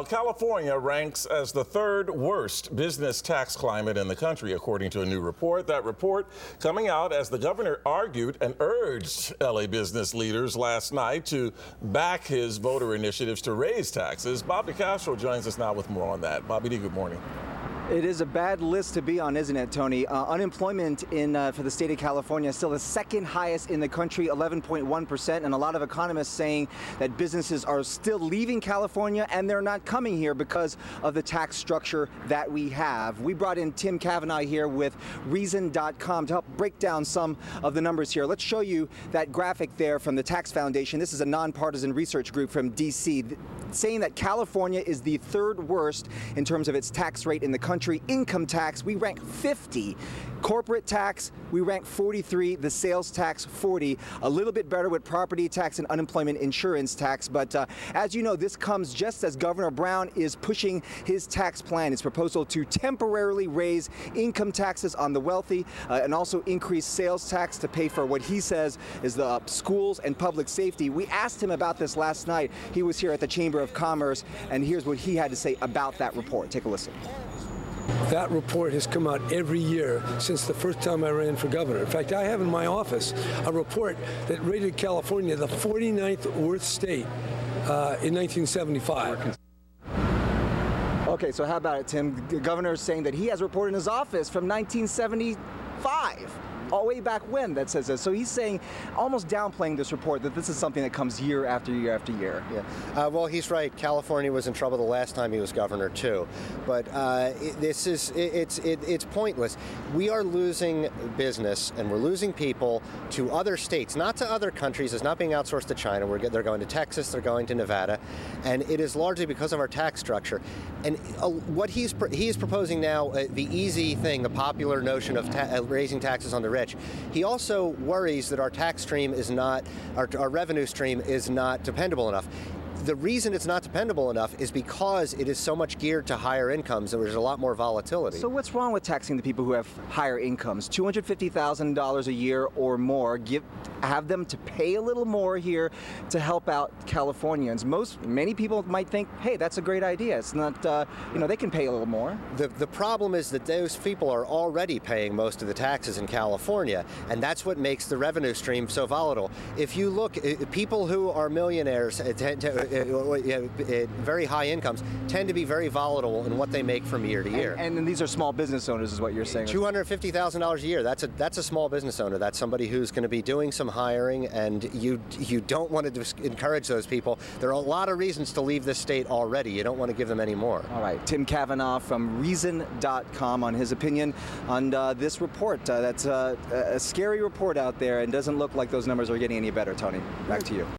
California ranks as the third worst business tax climate in the country, according to a new report. That report coming out as the governor argued and urged LA business leaders last night to back his voter initiatives to raise taxes. Bob DeCastro joins us now with more on that. Bobby D, good morning. It is a bad list to be on, isn't it, Tony? Unemployment for the state of California is still the second highest in the country, 11.1%, and a lot of economists saying that businesses are still leaving California and they're not coming here because of the tax structure that we have. We brought in Tim Cavanaugh here with Reason.com to help break down some of the numbers here. Let's show you that graphic there from the Tax Foundation. This is a nonpartisan research group from D.C. saying that California is the third worst in terms of its tax rate in the country. Income tax, we rank 50. Corporate tax, we rank 43. The sales tax, 40. A little bit better with property tax and unemployment insurance tax. But as you know, this comes just as Governor Brown is pushing his tax plan, his proposal to temporarily raise income taxes on the wealthy and also increase sales tax to pay for what he says is the schools and public safety. We asked him about this last night. He was here at the Chamber of Commerce, and here's what he had to say about that report. Take a listen. That report has come out every year since the first time I ran for governor. In fact, I have in my office a report that rated California the 49th worst state in 1975. Okay, so how about it, Tim? The governor is saying that he has a report in his office from 1975. All the way back when that says this. So he's saying, almost downplaying this report, that this is something that comes year after year after year. Yeah. Well, he's right. California was in trouble the last time he was governor too. But it's pointless. We are losing business and we're losing people to other states, not to other countries. It's not being outsourced to China. They're going to Texas. They're going to Nevada, and it is largely because of our tax structure. And what he is proposing now, the easy thing, the popular notion of raising taxes on the rich. He also worries that our tax stream is not, our revenue stream is not dependable enough. The reason it's not dependable enough is because it is so much geared to higher incomes and there's a lot more volatility. So what's wrong with taxing the people who have higher incomes, $250,000 a year or more? Have them to pay a little more here to help out Californians. Many people might think, hey, that's a great idea. It's not, they can pay a little more. The problem is that those people are already paying most of the taxes in California, and that's what makes the revenue stream so volatile. If you look, people who are millionaires very high incomes tend to be very volatile in what they make from year to year. And these are small business owners is what you're saying. $250,000 a year, that's a small business owner. That's somebody who's going to be doing some hiring, and you don't want to encourage those people. There are a lot of reasons to leave this state already. You don't want to give them any more. All right, Tim Cavanaugh from Reason.com on his opinion on this report. That's a scary report out there and doesn't look like those numbers are getting any better, Tony. Back to you.